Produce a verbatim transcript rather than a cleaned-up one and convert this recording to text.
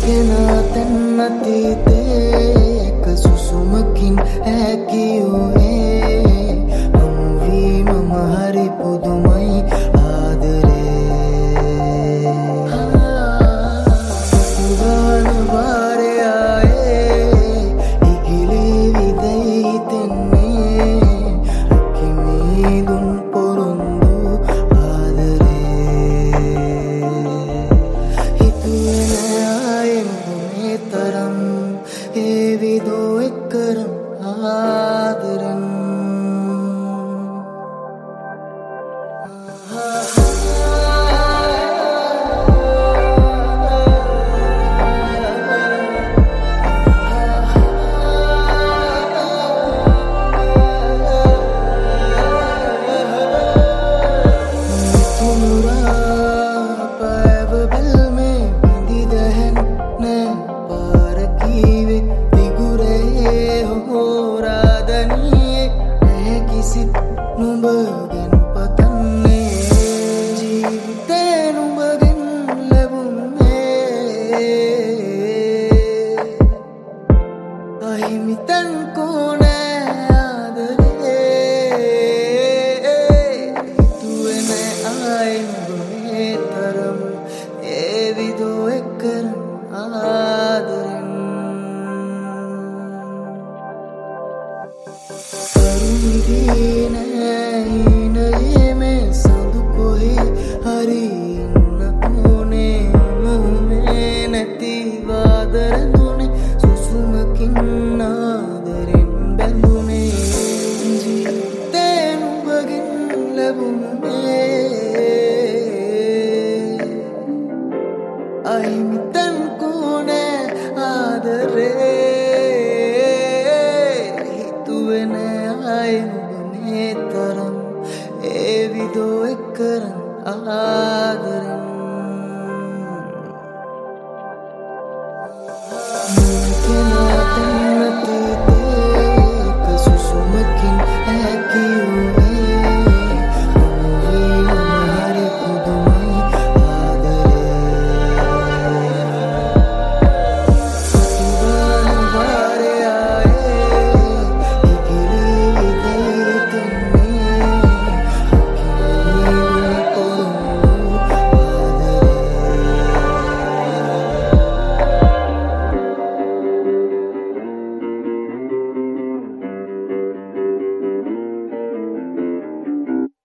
ගෙනා තැන් අතීතේ එක සුසුමකින් හැකියුවේ හමුවීමම හරි පුදුමයි ආදරේ උදාන වාරය ආයේ ඉකිලි විදයි තෙන්නේ රකිමීදුන් පොරොන්දු तरम हे विदो एकरम आदरन නුඹගෙන් පතන්නේ ජීවිතේ නුඹගෙන් ලැබුණේ අහිමිතන් කෝනේ ආදරේ හිතුවේ නෑ ආයි නුඹේ තරම් ඒ විදෝ එක්කරන් ආදරෙන් කරුණි දීන